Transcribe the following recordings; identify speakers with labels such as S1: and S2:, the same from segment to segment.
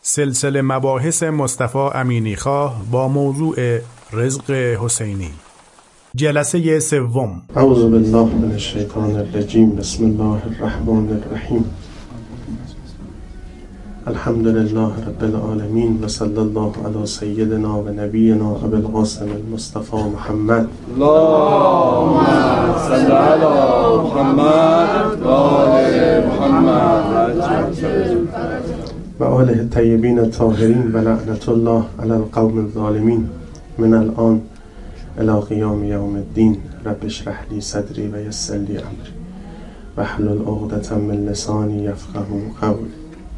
S1: سلسله مباحث مصطفی امینیخواه با موضوع رزق حسینی، جلسه سوم.
S2: اعوذ بالله من الشیطان الرجیم. بسم الله الرحمن الرحیم. الحمد لله رب العالمین و صلی الله علی سیدنا و نبینا ابی القاسم المصطفى محمد.
S3: اللهم صل علی محمد و آل محمد
S2: و آله الطیبین الطاهرین و لعنت الله علی القوم الظالمین من الان الی قیام یوم الدین. رب اشرح لی صدری و یسر لی امری واحلل عقدة من لسانی یفقهوا قولی.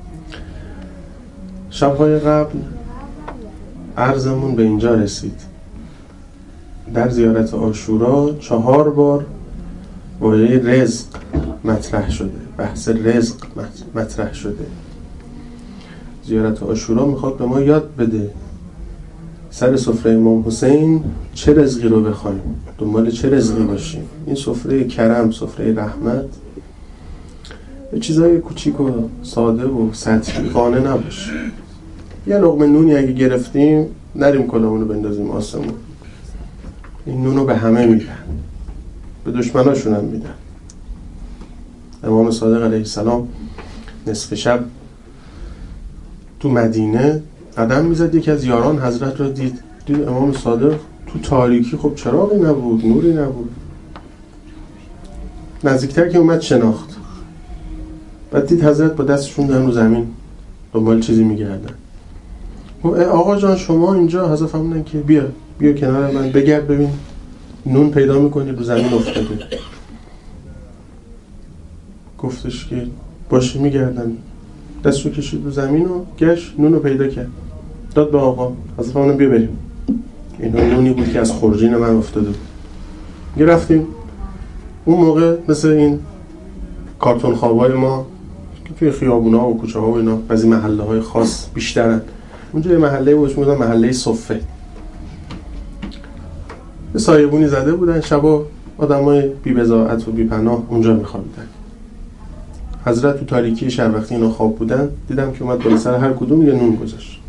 S2: شب‌های قبل عرضمون به اینجا رسید. در زیارت عاشورا 4 بار واژه رزق مطرح شده، بحث رزق مطرح شده. زیارت عاشورا میخواد به ما یاد بده سر سفره امام حسین چه رزقی رو بخوایم، دنبال چه رزقی باشیم. این سفره کرم، سفره رحمت، به چیزای کوچیک و ساده و سطحی قانع نباشه. یه لقمه نونی اگه گرفتیم نریم کلامونو بندازیم آسمون. این نونو به همه میدن، به دشمناشون هم میدن. امام صادق علیه السلام نصف شب تو مدینه قدم میزد، یکی از یاران حضرت را دید امام صادق تو تاریکی، خب چراغی نبود، نوری نبود. نزدیکتر که اومد شناخت، بعد دید حضرت با دستشون دارن رو زمین دنبال چیزی میگردن. آقا جان شما اینجا؟ حضرت فرمودن که بیا کنار من، بگرد ببین نون پیدا میکنی رو زمین افتاده. گفتش که باشه میگردم. دستشو کشید رو زمین و گشت نون رو پیدا کرد، داد به آقا. حضرت فرمودن بیا بریم. اینا نونی بود که از خورجین من افتاده بود. رفتیم. اون موقع مثل این کارتون خوابای ما که توی خیابونا و کوچه ها و اینا بعضی محله های خاص بیشترن، اونجا یه محله بهش میگفتن محله صفه. یه سایبونی زده بودن، شبا آدمای بی بضاعت و بی پناه اونجا میخوابیدن. حضرت تو تاریکی شب وقتی اینا خواب بودن، دیدم که اومد بالا سر هر کدوم یه نون گذاشت.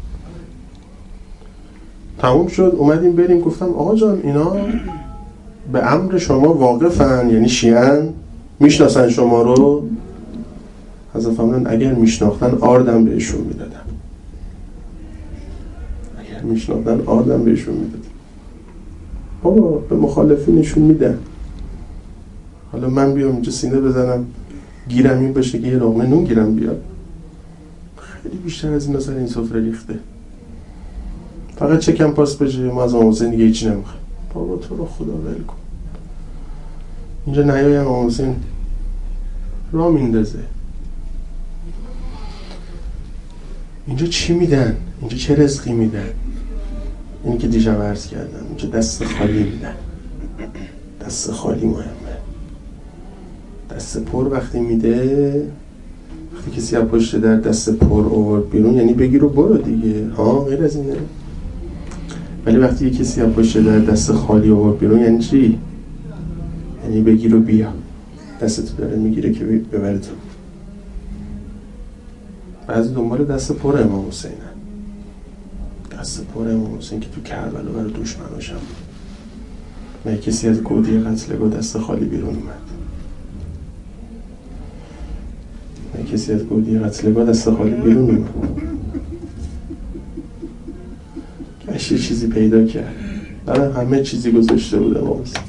S2: تموم شد، اومدیم بریم. گفتم آقا جان اینا به امر شما واقفن، یعنی شیعن، میشناسن شما رو؟ حضرت فرمودن اگر میشناختن آردم بهشون میدادم. اگر میشناختن آردم بهشون میدادم. بابا به مخالفینشون میدن. حالا من بیام اینجا سینه بزنم گیرم این باشه که یه لقمه نون گیرم بیاد؟ خیلی بیشتر از این سر این سفره ریخته. فقط چکم پاس بشه، ما از امام حسین دیگه هیچی نمیخوایم. بابا تو رو خدا ول کن. اینجا نیای امام حسین راه میندازه. اینجا چی میدن؟ اینجا چه رزقی میدن؟ اینی که دیشب عرض کردم، اینجا دست خالی میدن. دست خالی مهمه. دست پر وقتی میده، وقتی کسی از پشت در دست پر آورد بیرون یعنی بگیر و برو دیگه، ها، غیر از اینه. ولی وقتی کسی از پشت در دست خالی آورد بیرون یعنی چی؟ یعنی بگیر و بیا. دستتو داره میگیره که ببره تو. بعضی دنبال دست پر امام حسینن. دست پر امام حسین که تو کربلا برای دشمناشم بود. کسی از گودی قتلگاه دست خالی بیرون اومد. کسی از گودی قتلگاه دست خالی بیرون اومد. کاش یه چیزی پیدا کرد. برای همه چیزی گذاشته بود امام حسین.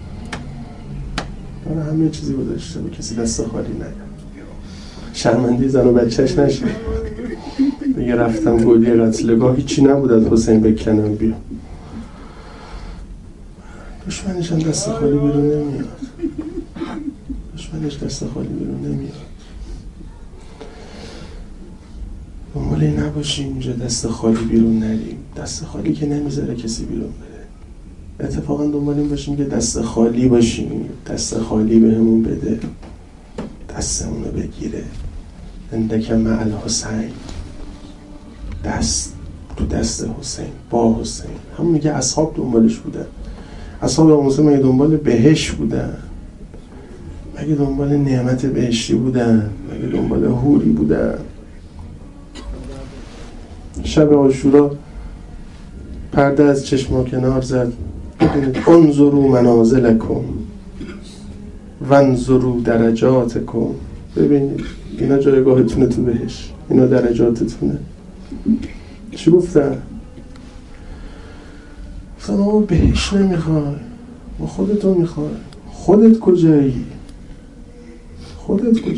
S2: برای همه چیزی گذاشته بود، کسی دست خالی نیاد. شرمنده زن و بچهش نشه بگه رفتم گودی قتلگاه هیچی نبود از حسین بکنم بیا. دشمنش هم دست خالی بیرون نمیاد. دشمنش دست خالی بیرون نمیاد. دنبال این نباشیم اینجا دست خالی بیرون نریم. دست خالی که نمیذاره کسی بیرون بده. اتفاقا دنبال این باشیم که دست خالی باشیم. دست خالی بهمون بده، دستمونو بگیره. اندکه مع الحسین، دست تو دست حسین، با حسین. همون میگه اصحاب دنبالش بودن. اصحاب امام حسین مگه دنبال بهشت بودن؟ مگه دنبال نعمت بهشتی بودن؟ مگه دنبال حوری بودن؟ شب عاشورا پرده از چشما کنار زد. ببینید انظروا منازلکم وانظروا درجاتکم. ببینید اینا جایگاهتونه تو بهش، اینا درجاتتونه. چی گفتن؟ گفتن آقا بهش نمیخوای، ما خودتو میخوای. خودت کجایی؟ خودت کجایی؟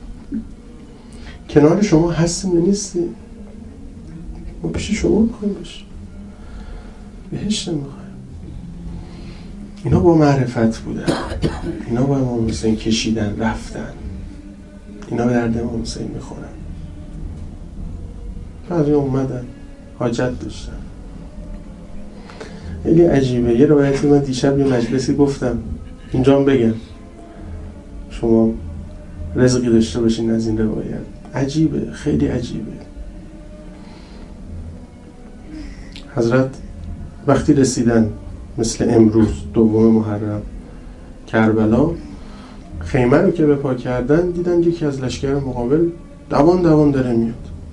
S2: کنار شما هستیم یا نیستیم؟ ما پیش شما میخوایم باشیم، بهش نمیخوایم. اینا با معرفت بودن، اینا با امام حسین کشیدن رفتن، اینا به درد امام حسین میخورن. بعضی اومدن حاجت داشتن. خیلی عجیبه. یه روایتی من دیشب یه مجلسی گفتم، اینجا هم بگم شما رزقی داشته باشین از این روایت. عجیبه، خیلی عجیبه. حضرت وقتی رسیدن مثل امروز 2 محرم کربلا، خیمه رو که به پا کردن دیدن یکی از لشکر مقابل دوان داره میاد.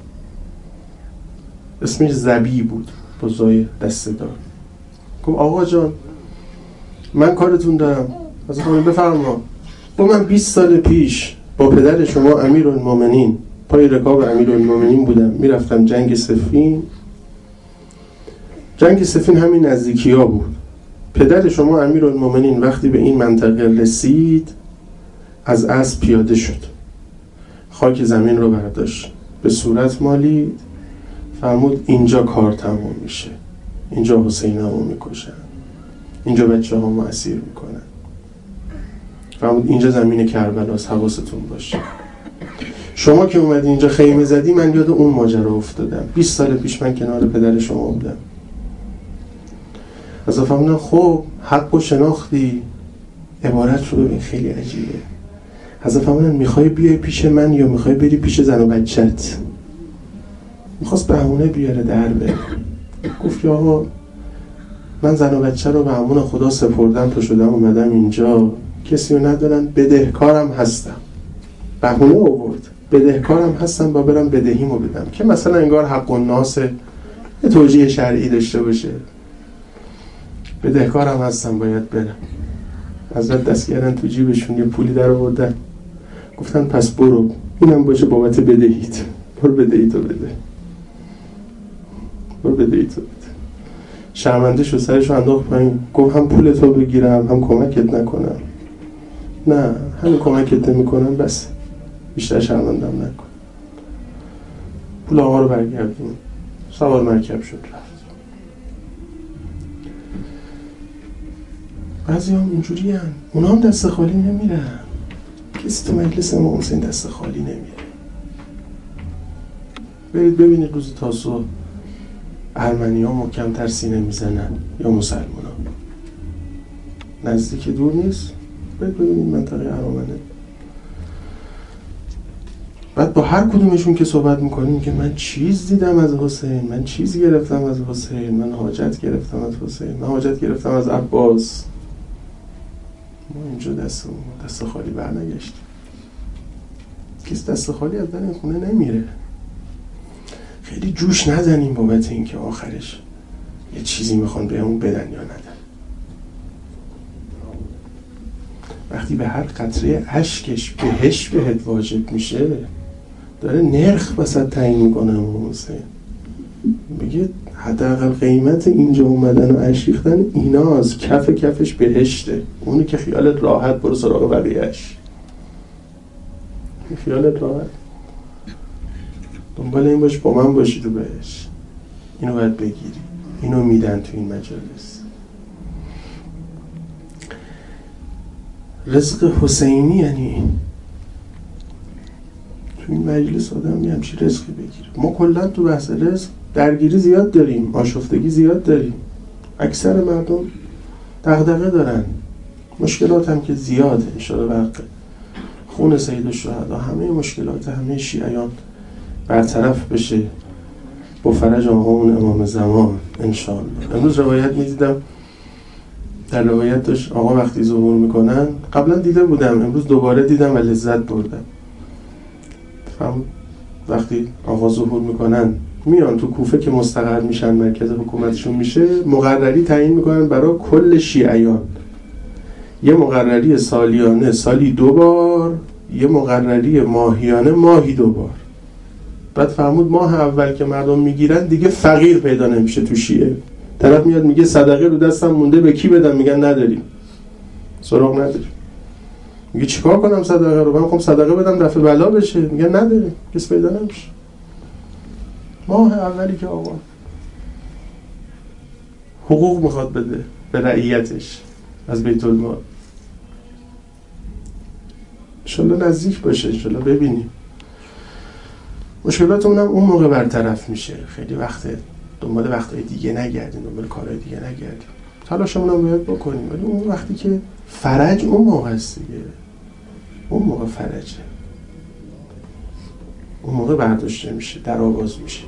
S2: اسمش زبی بود، با زای دسته دار. گفت آقا جان من کارتون دارم. از خواهیم بفرما. با من 20 سال پیش با پدر شما امیرالمومنین پای رکاب امیرالمومنین بودم، میرفتم جنگ صفین. جنگ صفین همین نزدیکی ها بود. پدر شما امیرالمومنین وقتی به این منطقه رسید از اسب پیاده شد، خاک زمین رو برداشت، به صورت مالید، فرمود اینجا کار تمام میشه، اینجا حسین همو میکشن، اینجا بچه همو اسیر میکنن. فرمود اینجا زمین کربلاست، حواستون باشه. شما که اومدی اینجا خیمه زدی، من یاد اون ماجرا افتادم. 20 سال پیش من کنار پدر شما بودم. از فهمیدم خب حق و شناختی. عبارت رو ببین خیلی عجیبه. از فهمیدم میخوای بیای پیش من یا میخوای بری پیش زن و بچت. میخواست بهونه بیاره در بره. گفت یا آقا من زن و بچه رو به امان خدا سپردم، تو شدم اومدم اینجا، کسی رو ندارن، بدهکارم هستم. بهونه آورد، بدهکارم هستم با برم بدهیمو بدم، که مثلا انگار حق الناس یه توجیه شرعی داشته باشه. بدهکارم هستم باید برم. حضرت دست کردن تو جیبشون یه پولی در آوردن، گفتن پس برو، اینم باشه بابت بدهیت، برو بدهیتو بده، برو بدهیتو بده. شرمنده شد، سرشو انداخت پایین، گفت هم پولتو بگیرم هم کمکت نکنم. نه همین کمکت نمیکنم بس، بیشتر شرمندم نکن. پول آقا رو برگردون، سوار مرکب شد رفت. بعضی هم اینجوری هن. اونا هم دست خالی نمیرن. کسی تو مجلس امام حسین دست خالی نمیره. برید ببینید روز تاسوع ارمنی ها محکم‌تر سینه میزنن یا مسلمان ها. نزدیک دور نیست. برید ببینید منطقه ارامنه. بعد با هر کدومشون که صحبت میکنیم که من چیز دیدم از حسین، من چیز گرفتم از حسین، من حاجت گرفتم از حسین، من حاجت گرفتم از عباس. ما اینجا دست خالی برنگشتیم. کسی دست خالی از در این خونه نمیره. خیلی جوش نزنیم بابت این که آخرش یه چیزی میخوان بهمون بدن یا ندن. وقتی به هر قطره اشکش بهش بهت واجب میشه، داره نرخ وسط تعیین میکنه امام حسین. میگه حداقل قیمت اینجا اومدن و اشریختن ایناست، کفش بهشته. اونی که خیالت راحت برو سراغ بقیه‌اش، خیالت راحت دنبال این باش با من باشی تو بهش. اینو باید بگیری. اینو میدن تو این مجالس. رزق حسینی یعنی تو این مجلس آدم یه همچی رزقی بگیره. ما کلا تو بحث رزق درگیری زیاد داریم، آشفتگی زیاد داریم. اکثر مردم دغدغه دارن، مشکلات هم که زیاده. انشاءالله وقت خون سید الشهدا همه مشکلات همه شیعیان برطرف بشه با فرج آقامون امام زمان انشاءالله. امروز روایت میدیدم، در روایت داشت آقا وقتی ظهور میکنن، قبلا دیده بودم امروز دوباره دیدم و لذت بردم. وقتی آقا ظهور میکنن میان تو کوفه که مستقر میشن، مرکز حکومتشون میشه، مقرری تعیین میکنن برای کل شیعیان. یه مقرری سالیانه سالی 2 بار، یه مقرری ماهیانه ماهی 2 بار. بعد فرمود ماه اول که مردم میگیرن دیگه فقیر پیدا نمیشه تو شیعه. طرف میاد میگه صدقه رو دستم مونده به کی بدم؟ میگن نداریم، سراغ نداریم. میگه چیکار کنم صدقه رو؟ من میخوام صدقه بدم دفع بلا بشه. میگن نداریم، کس پیدا نمیشه. ماه اولی که آقا حقوق میخواد بده به رعیتش از بیت المال، انشالله نزدیک باشه، انشالله ببینیم. مشکلاتمون هم اون موقع برطرف میشه. خیلی وقته دنبال وقتهای دیگه نگردیم، دنبال کارهای دیگه نگردیم، تلاشمون هم باید بکنیم، ولی اون وقتی که فرج اون موقع است دیگه، اون موقع فرجه، اون موقع برداشته میشه، در آغاز میشه.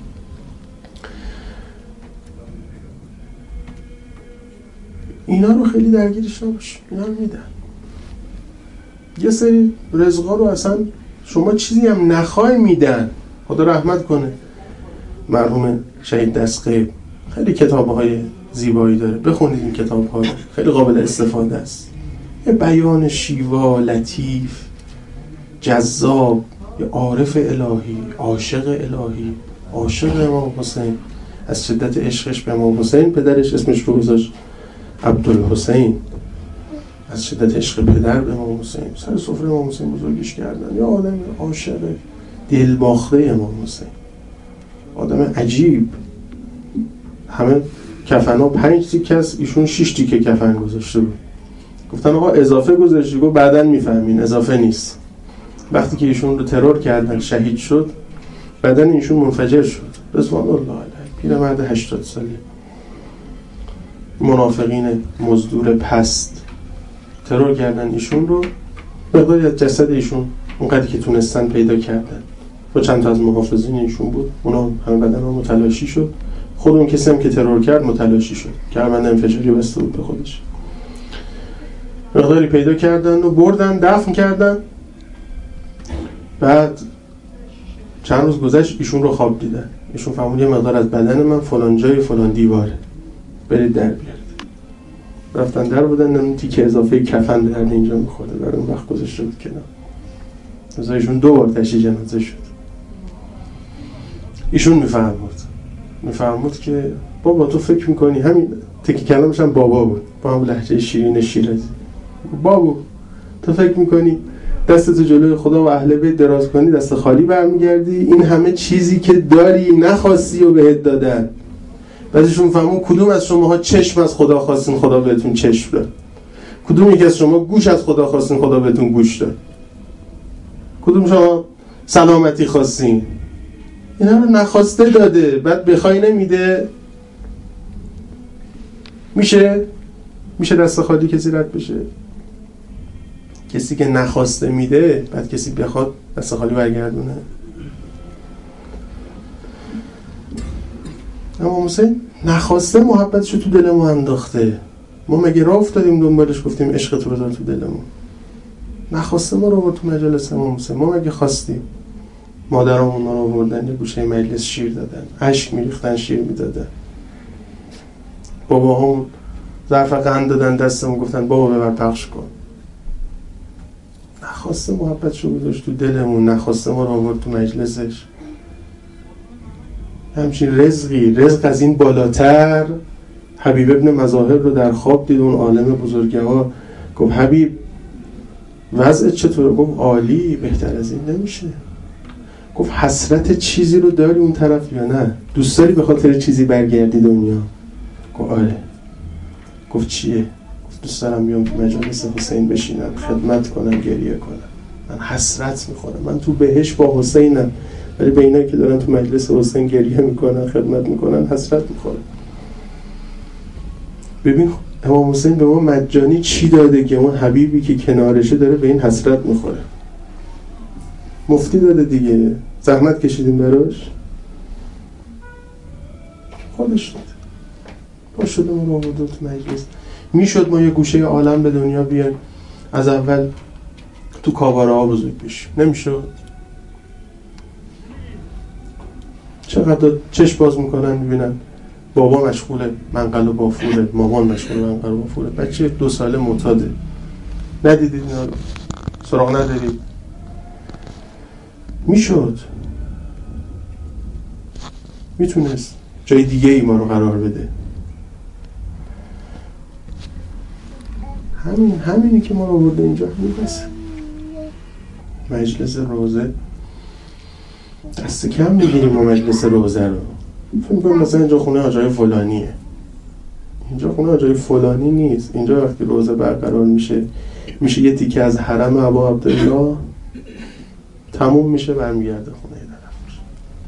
S2: اینا رو خیلی درگیرش نباش، اینا رو میدن. یه سری رزقا رو اصلا شما چیزی هم نخوای میدن. خدا رحمت کنه مرحوم شهید دستقیب، خیلی کتاب‌های زیبایی داره، بخونید این کتاب‌ها رو، خیلی قابل استفاده است. یه بیان شیوا، لطیف، جذاب، یه عارف الهی، عاشق الهی، عاشق امام حسین، از شدت عشقش به امام حسین پدرش اسمش رو گذاشت عبدالحسین، از شدت عشق پدر به امام حسین سر سفره امام حسین بزرگش کردن. یا آدم عاشق دلباخته امام حسین، آدم عجیب. همه کفنا 5 تیکه است، ایشون 6 تیکه کفن گذاشته بود. گفتن آقا اضافه گذاشتی؟ گفت بعداً میفهمین اضافه نیست. وقتی که ایشون رو ترور کردن شهید شد، بدن ایشون منفجر شد. رضوان الله علیه، پیرمرد 80 ساله، منافقین مزدور پست ترور کردن ایشون رو. مقداری از جسد ایشون اونقدری که تونستن پیدا کردن، با چند تا از محافظین ایشون بود، اونا همه بدن ها متلاشی شد. خود اون کسی هم که ترور کرد متلاشی شد، کمربند انفجاری بسته بود به خودش. مقداری پیدا کردن و بردن دفن کردن. بعد چند روز گذشت، ایشون رو خواب دیدن. ایشون فهمید یه مقدار از بدن من فلان جای فلان دیواره، برید در بیارید. رفتن در بودن، اون تیکه اضافه کفن در اینجا میخورده، برای اون وقت گذاشته بود کنار. از ایشون 2 بار تشییع جنازه شد. ایشون میفهمود که بابا تو فکر میکنی، همین تکی کلامش هم بابا بود با هم لهجه شیرین شیرازی، بابا تو فکر میکنی دستتو جلوی خدا و اهل بیت دراز کنی دست خالی برمیگردی؟ این همه چیزی که داری نخواستی و بهت دادن. بعدشون فهمون کدوم از شماها چشم از خدا خواستین خدا بهتون چشم داد؟ کدوم یکی از شما گوش از خدا خواستین خدا بهتون گوش داد؟ کدوم شما سلامتی خواستین؟ اینا رو نخواسته داده، بعد بخوای نمیده. میشه دست خالی کسی رد بشه؟ کسی که نخواسته میده، بعد کسی بخواد دست خالی برگردونه؟ امام حسین نخواسته محبتشو تو دلمون انداخته. ما مگه راه افتادیم دنبالش گفتیم عشق تو بذار تو دلمون؟ نخواسته ما رو آورد تو مجلس امام حسین. ما مگه خواستیم؟ مادرامون ما رو آوردن یه گوشه مجلس شیر دادن، اشک میریختن، شیر میدادن. باباهامون ظرف قند دادن دستمون، گفتن بابا ببر پخش کن. نخواسته محبتشو گذاشت تو دلمون، نخواسته ما رو آورد تو مجلسش. همچین رزق از این بالاتر. حبیب ابن مظاهر رو در خواب دید، اون عالم بزرگوار. گفت حبیب وضع چطوره؟ گفت عالی، بهتر از این نمیشه. گفت حسرت چیزی رو داری اون طرف یا نه؟ دوست داری به خاطر چیزی برگردی دنیا؟ گفت آره. گفت چیه؟ گفت دوست دارم بیام تو مجالس حسین بشینم، خدمت کنم، گریه کنم. من حسرت میخورم، من تو بهشت با حسینم، ولی به اینا که دارن تو مجلس حسین گریه میکنن، خدمت میکنن، حسرت میخورم. ببین امام حسین به ما مجانی چی داده که اون حبیبی که کنارشه داره به این حسرت میخوره. مفتی داده دیگه، زحمت کشیدیم براش، خودش داده. با شده ما رو آورده تو مجلس. میشد ما یه گوشه عالم به دنیا بیایم، از اول تو کاباره ها بزرگ بشیم، نمیشد. چرا چقدر چشم باز میکنن میبینن بابا مشغوله منقل و بافوره، مامان مشغوله منقل و بافوره، بچه 2 ساله معتاده. ندیدید اینا رو؟ سراغ ندارید؟ میشد، میتونست جای دیگه ای ما رو قرار بده. همینی که ما رو برده اینجا میبسه. مجلس روزه دست کم میگیریم ما مجلس روزه رو. فکر می‌کنم مثلا اینجا خونه آجای فلانیه. اینجا خونه آجای فلانی نیست. اینجا وقتی روزه برقرار میشه یه تیکه از حرم ابا عبدالله تموم میشه، برمیگرده خونه طرف.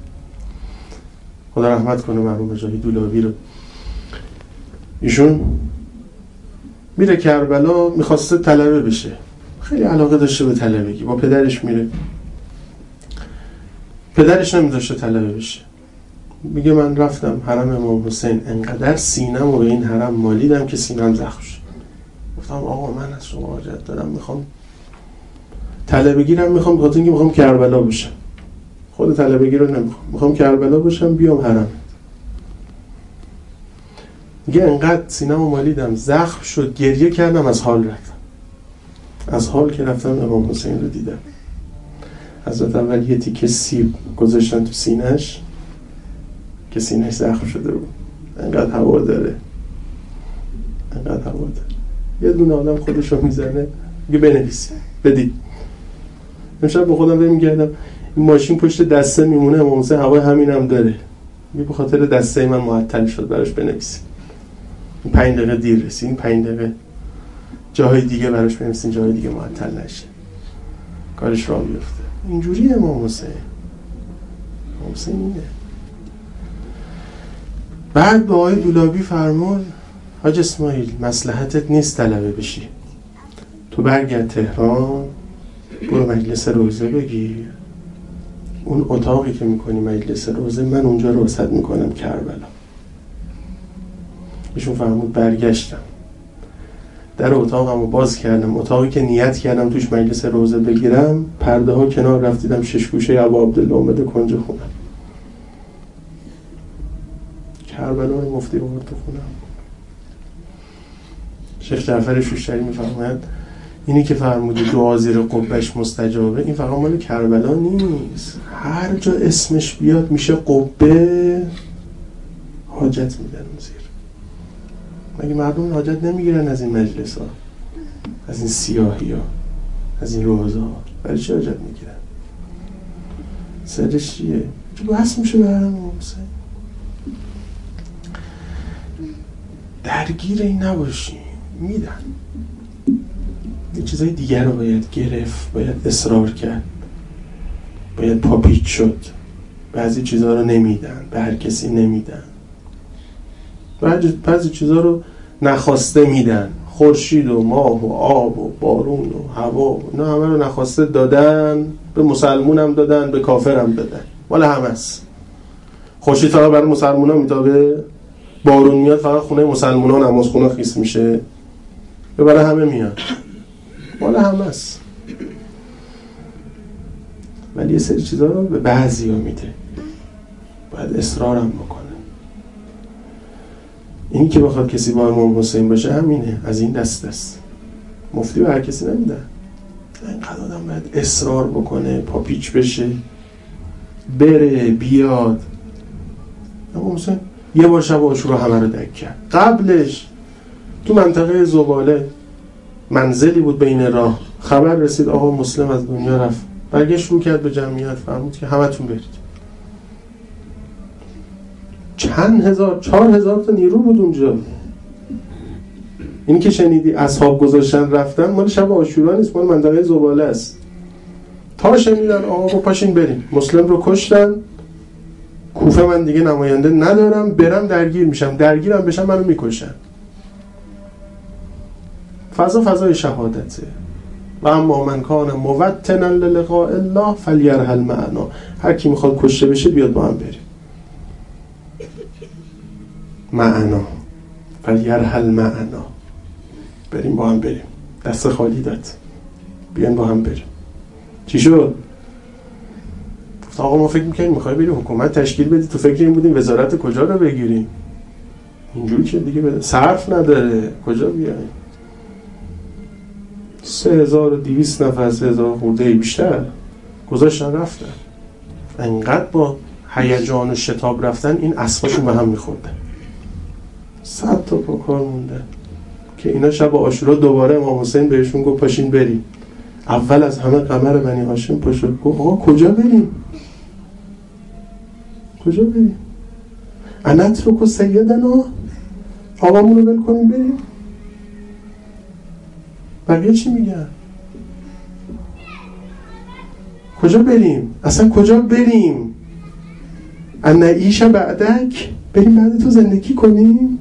S2: خدا رحمت کنه مرحوم جاهی دولابی رو. ایشون میره کربلا، میخواسته طلبه بشه، خیلی علاقه داشته به طلبگی، با پدرش میره، پدرش نمیذاشته طلبه بشه. میگه من رفتم حرم امام حسین، انقدر سینم و به این حرم مالیدم که سینم زخم شد. گفتم آقا من از شما حاجت دارم، میخوام طلبگی رو میخوام، بخاطر اینکه میخوام کربلا بشم. خود طلبگی رو نمیخوام، میخوام کربلا بشم بیام حرم. میگه انقدر سینم مالیدم زخم شد، گریه کردم، از حال رفتم. از حال که رفتم امام حسین رو دیدم. حضرت اول یه تیکه سیب گذاشتن تو سینه‌اش که سینه‌اش زخم شده بود. انقدر هوا داره، انقدر هوا داره. یه دونه آدم خودش رو میزنه میگه بنویسی بدید. امشب با خودم میگردم این ماشین پشت دسته میمونه، امام حسین هوا همینم داره. میگه به خاطر دسته من معطل شد، براش بنویسی. 5 دقیقه دیر رسید، 5 دقیقه جاهای دیگه براش بنویسین، جاهای دیگه معطل نشه، کارش راه بیفته. اینجوری امام حسین اینه. بعد با آقای دولابی فرمود حاج اسماعیل مصلحتت نیست طلبه بشی، تو برگرد تهران، برو مجلس روزه بگیر، اون اتاقی که میکنی مجلس روزه من اونجا رو وسط میکنم کربلا. ایشون فرمود برگشتم، در اتاقم رو باز کردم، اتاقی که نیت کردم توش مجلس روزه بگیرم، پرده ها کنار رفت، دیدم 6 گوشه ابا عبدالله اومده کنج خونم. کربلا رو مفتی آورد تو خونم. شیخ جعفر شوشتری میفرماید اینی که فرموده دعا زیر قبهش مستجابه، این فقط مال کربلا نیست، هر جا اسمش بیاد میشه قبه حاجت میدن زیر. مگه مردم حاجت نمیگیرن از این مجلس ها، از این سیاهی ها، از این روزه ها؟ برای چی حاجت میگیرن؟ سرش چیه؟ چون بحث میشه برم حسین. درگیر این نباشی، میدن. یه چیزای دیگر رو باید گرفت، باید اصرار کرد، باید پاپیچ شد. بعضی چیزها رو نمیدن، به هر کسی نمیدن. بعضی چیزها رو نخواسته میدن. خورشید و ماه و آب و بارون و هوا و اینا همه رو نخواسته دادن، به مسلمون هم دادن، به کافر هم دادن، مال همه است. خورشید فقط برای مسلمون ها میتابه، بارون میاد فقط خونه مسلمون ها نماز خونه خیس میشه، به برای همه میاد، مال همه است. ولی یه سری چیزا رو به بعضی ها میده، باید اصرار هم بکنه. این که بخواد کسی با امام حسین باشه همینه، از این دست است. مفتی به هر کسی نمیدن. اینقدر آدم باید اصرار بکنه، پاپیچ بشه، بره بیاد. امام حسین یه بار شب عاشورا همه رو دک کرد. قبلش تو منطقه زباله منزلی بود بین راه، خبر رسید آقا مسلم از دنیا رفت. برگشت رو کرد به جمعیت، فرمود که همتون برید. چند هزار، 4000 تا نیرو بود اونجا. این که شنیدی اصحاب گذاشتن رفتن، مال شب عاشورا نیست، مال منطقه زباله است. تا شنیدن آقا پاشین بریم، مسلم رو کشتن، کوفه من دیگه نماینده ندارم، برم درگیر میشم، درگیرم بشم منو میکشن. فضای شهادته. و اما من کان موطنا للقاء الله فلیرحل معنا. هر کی میخواد کشته بشه بیاد با هم بریم. معنا، فلیرحل معنا، بریم با هم بریم. دست خالی داد، بیان با هم بریم. چی شد؟ آقا ما فکر میکنیم میخوای بری حکومت تشکیل بدی، تو فکر این بودیم وزارت کجا رو بگیریم، اینجوری که دیگه صرف نداره کجا بیایم. 3200 نفر 3000 خورده بیشتر گذاشتن رفتن. انقدر با هیجان و شتاب رفتن این اسباشون به هم میخوردن. 100 تا پاکار مونده که اینا شب عاشورا دوباره امام حسین بهشون گفت پاشین بریم. اول از همه قمر بنی هاشم پاشد گفت آقا کجا بریم؟ کجا بریم؟ انترکو سیدنا، آقامونو ول کنیم بریم؟ بقیه چی میگن؟ کجا بریم؟ اصلا کجا بریم؟ ان نعیش بعدک، بریم بعد تو زندگی کنیم؟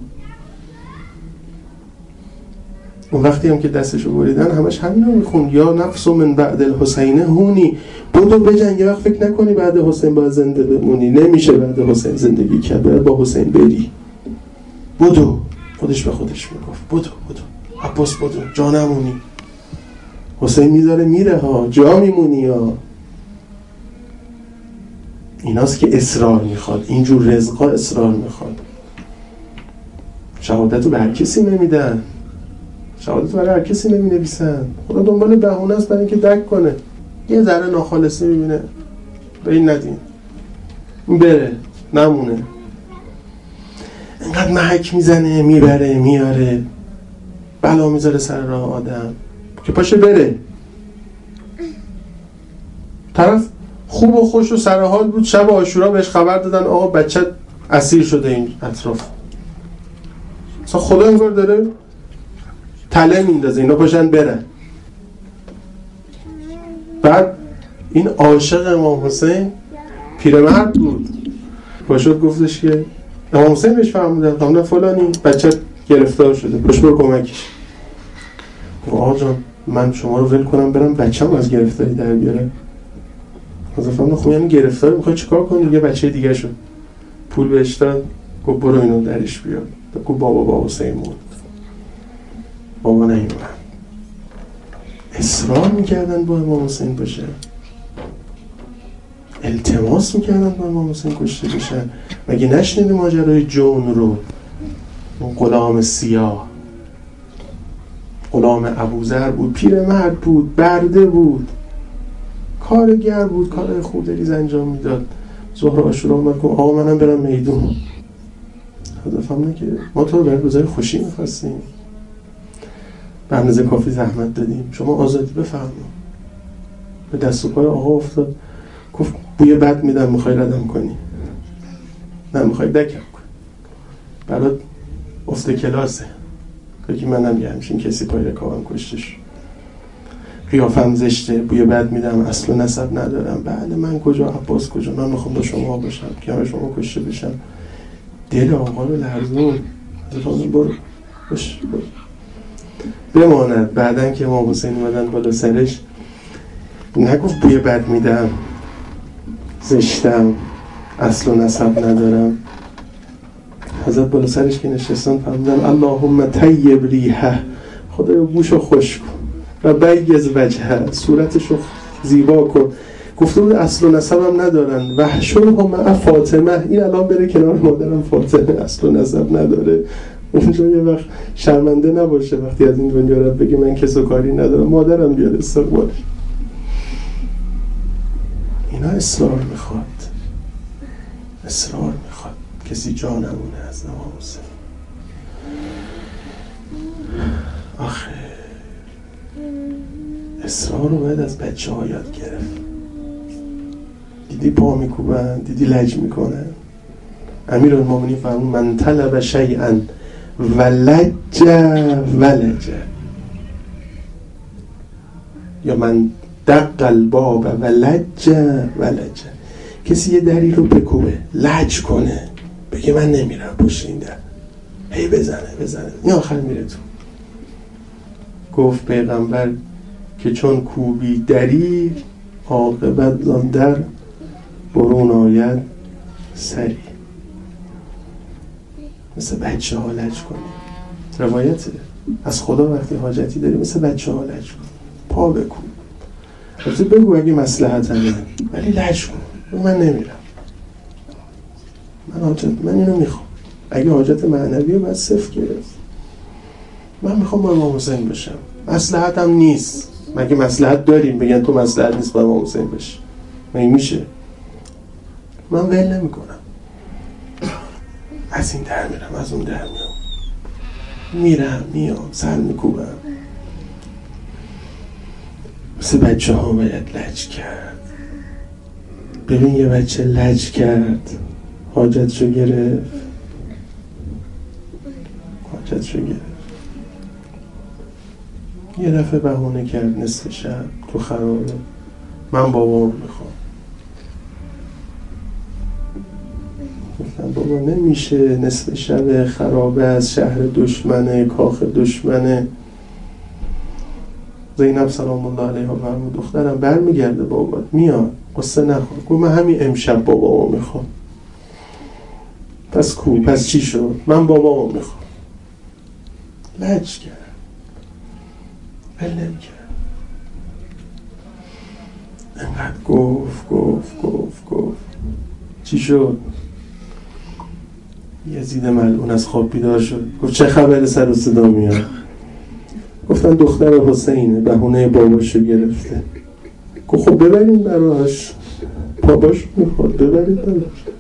S2: اون وقتی هم که دستشو بریدن همش همین رو میخون، یا نفس من بعد الحسین هونی، بدو بجنگ. یه وقت فکر نکنی بعد حسین باید زنده بمونی، نمیشه بعد حسین زندگی کرد، باید با حسین بری. بدو، خودش به خودش میگفت بدو عباس بدو، جا نمونی. حسین میذاره میره ها، جا میمونی ها. ایناست که اصرار میخواد، اینجور رزقا اصرار میخواد. شهادتو به هر کسی نمیدن، شهادتو برای هر کسی نمی نویسن. خدا دنبال بهونه است برای اینکه درک کنه. یه ذره ناخالصی میبینه به این ندین، این بره نمونه. اینقدر محک میزنه میبره میاره، بلا میذاره سر راه آدم که پاشه بره. طرف خوب و خوش و سرحال بود، شب عاشورا بهش خبر دادن آقا بچه اسیر شده این اطراف. اصلا خدا انگار داره تله میندازه اینا پاشن برن. بعد این عاشق امام حسین پیرمرد بود، پاشد گفتش که امام حسین بهش فرمودن خانم فلانی بچه گرفتار شده، پاش برو کمکش. آقا جان من شما رو ول کنم برم بچه‌م از گرفتاری در بیاره؟ از فهمیدم خب یعنی گرفتار میخوای چیکار کنی؟ یه بچه دیگه شو پول بهش داد، گفت برو اینو درش بیار. گفت بابا با حسین موند، بابا نیومد. اصرار میکردن با امام حسین باشه، التماس میکردن با امام حسین کشته بشن. مگه نشنیدی ماجرای جون رو؟ اون غلام سیاه، غلام ابوذر بود، پیرمرد بود، برده بود، کارگر بود، کار خودریز انجام میداد. ظهر عاشورا اومد گفت آقا منم برم میدون. خدا فهمه که ما تو رو برای گذاری خوشی میخواستیم، به اندازه کافی زحمت دادیم، شما آزادی بفرما. به دست و پای آقا افتاد، گفت بوی بد میدم میخوای ردم کنی؟ نه میخوای دکم کنی؟ برات افت کلاسه که منم یه همچین کسی پای رکابم کشتش. قیافم زشته، بوی بد میدم، اصل و نسب ندارم. بله من کجا، عباس کجا، من میخوام با شما باشم که همه شما کشته بشم. دل آقا رو لرزون. برو باش بماند. بعدن که امام حسین اومدن بالا سرش نگفت بوی بد میدم، زشتم، اصل و نسب ندارم. حضرت بالا سرش که نشستن فرمودن اللهم طیب ریحه، خدایا بوشو خوش کن و بیض وجهه، صورتشو زیبا کن. گفته بود اصل و نسب هم ندارن. وحشرهم مع فاطمه، این الان بره کنار مادرم فاطمه، اصل و نسب نداره. اونجا یه وقت شرمنده نباشه وقتی از این دنیا رفت بگه من کس و کاری ندارم، مادرم بیاد استقبالش. اینا اصرار میخواد، اصرار میخواد. کسی جا نمونه از امام حسین. آخه اصرار رو باید از بچه ها یاد گرفت. دیدی پا میکوبن، دیدی لج میکنن. امیرالمومنین فرمود من طلب شیئا ولج یا من دق الباب ولج. کسی یه دری رو بکوبه، لج کنه، بگه من نمیرم پشت این در، هی بزنه این آخر میره تو. گفت پیغمبر که چون کوبی دری عاقبت زان در برون آید سری. مثل بچه ها لج کنی. روایته از خدا وقتی حاجتی داری مثل بچه ها لج کن، پا بکن، البته بگو اگه مصلحت همه، ولی لج کن. من نمیرم، من اینو میخوام. اگه حاجت معنویه باید صفر گرفت. من میخوام با امام حسین بشم، مصلحتم نیست. مگه مصلحت داریم بگن تو مصلحت نیست با امام حسین بشی؟ مگه میشه؟ من ول نمیکنم، از این در میرم از اون در میرم میام سر میکوبم. مثل بچه ها باید لج کرد. ببین یه بچه لج کرد، حاجتشو گرفت. یه دفعه بهونه کرد نصف شب تو خرابه، من بابامو میخوام. گفتم بابا نمیشه، نصف شب خرابه، از شهر دشمنه، کاخ دشمنه. زینب سلام الله علیها فرمود دخترم برمیگرده بابات، میاد، قصه نخور. گفت من همین امشب بابامو میخوام. پس چی شد؟ من بابامو میخوام. لج کرد، ول نمی‌کرد. انقدر گفت چی شد؟ یزید ملعون از خواب بیدار شد. گفت چه خبر سر و صدا میاد؟ گفتن دختر حسینه، بهونه باباشو گرفته. گفت خب ببرین براش، باباش میخواد، ببرید براش.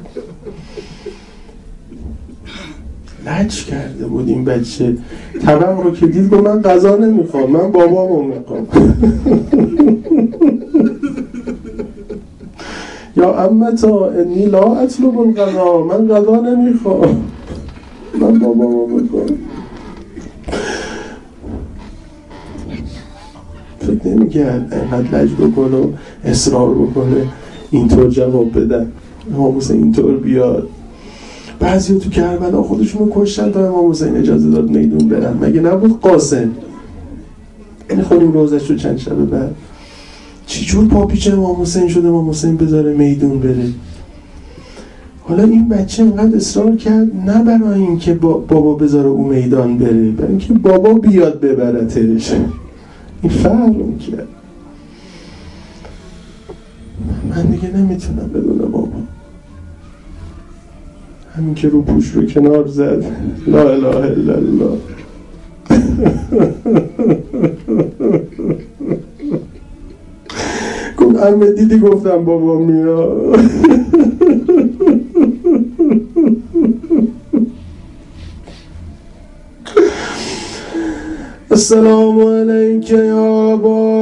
S2: لج کرده بود این بچه. تبم رو که دید گفت من غذا نمیخوام، من بابامو میخوام. یا امتا انی لا اطلب الغذا، من غذا نمیخوام، من بابامو میخوام. فکر نمی‌کرد اینقدر لج بکنه و اصرار بکنه اینطور جواب بدن، امام حسین اینطور بیاد. بعضی تو کربلا خودشونو کشتن تا امام حسین اجازه داد میدون برن. مگه نبود قاسم؟ این خودیم روزش رو چند شب بعد چی جور پاپیچه امام حسین شده امام حسین بذاره میدون بره. حالا این بچه اینقدر اصرار کرد، نه برای این که بابا بذاره او میدان بره، برای این که بابا بیاد ببرتش. این فرق میکرد. من دیگه نمیتونم بدون بابا. همین که رو پوش رو کنار زد، لا اله الا الله. گفت عمه دیدی گفتم بابا میاد. السلام علیک یا ابا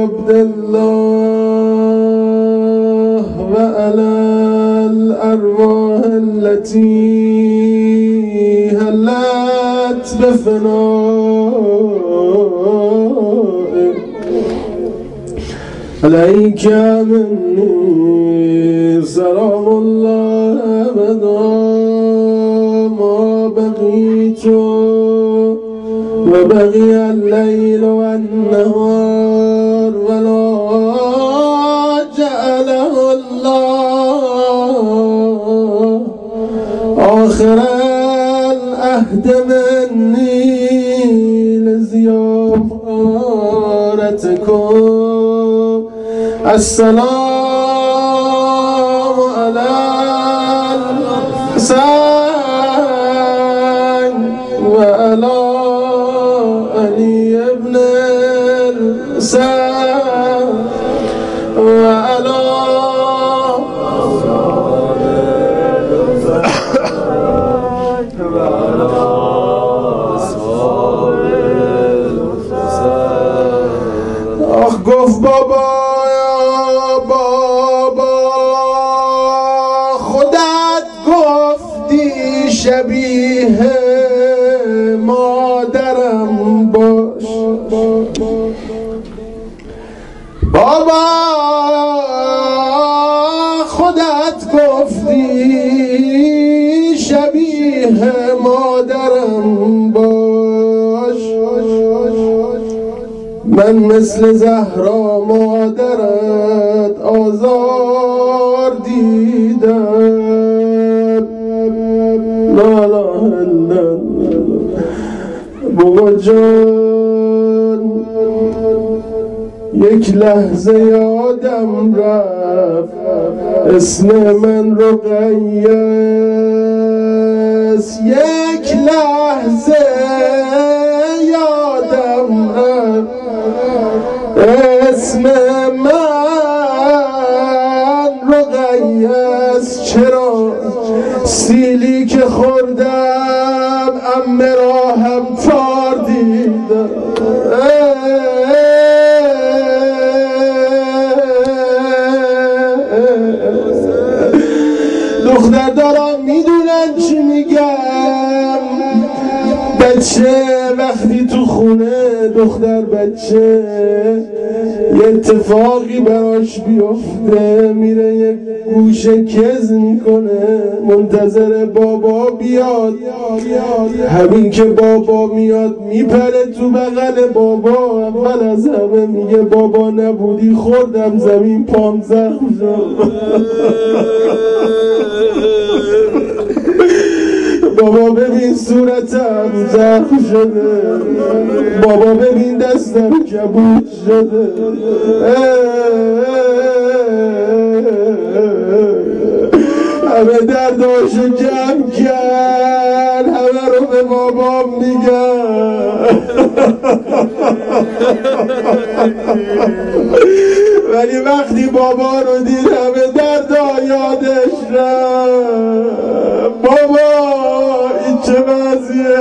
S2: عبدالله و علی الارواح التي هلت بفنائك علیک منی سلام الله ابدا ما بقیت و بقی اللیل و النهار ولا جعله الله آخر العهد منی لزیارتکم. السلام علی الحسین و علی علی ابن الحسین و علی آخ گفت بابا یا بابا خودت گفتی شبیه مادرم باش. بابا خودت گفتی شبیه مادرم باش. من مثل زهرا مادرت آزار دیدم. لا اله الا الله. بابا جان یک لحظه یاد یادم رفت اسم من رقیه‌ست، یک لحظه یادم رفت اسم من رقیه‌ست. چرا سیلی که خوردم عمه را هم تار دیدم، دختر دارم میدونن چی میگم. بچه وقتی تو خونه دختر بچه یه اتفاقی براش بیفته میره یک گوشه کز میکنه منتظر بابا بیاد. همین که بابا میاد میپره تو بغل بابا، اول از همه میگه بابا نبودی خوردم زمین پام زخم شد. بابا ببین صورتم زخم شده، بابا ببین دستم کبود شده. همه درداشو جمع کرد، همه رو به بابام میگم. ولی وقتی بابا رو دید همه دردا یادش رفت. بابا این چه وضعیه؟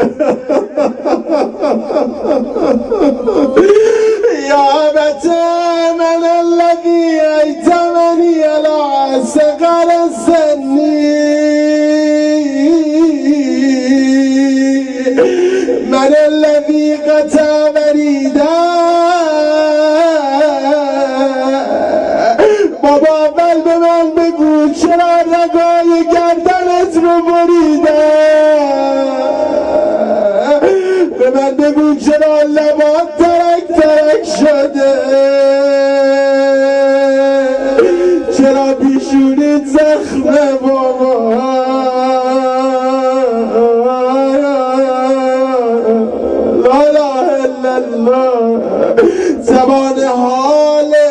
S2: یا ابت من الذی ایتمنی علی صغر سنی، من الذی قطع وریده. بابا اول به من بگو چرا رگای گردنت رو بریده، به من بگو چرا لبات ترک ترک شده، چرا پیشونیت زخمه بابا. لا اله الا الله. زبان حاله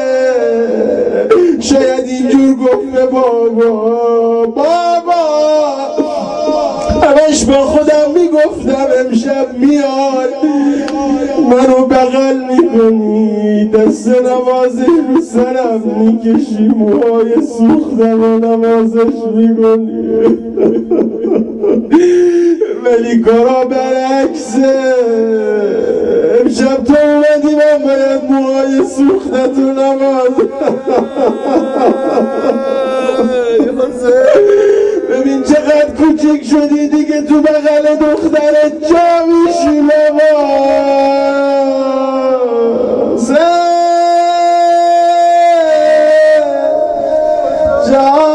S2: شاید اینجور گفت به بابا همش با خودم میگفتم امشب میاد منو بغل میکنی، دست نوازش رو سرم میکشی، موهای سوختم و نوازش میکنی. ولی کارا برعکسه، امشب تو اومدی من باید موهای سوختت رو نوازم. ببین چقدر کوچیک شدی دیگه تو بغل دخترت جا میشی بابا. جا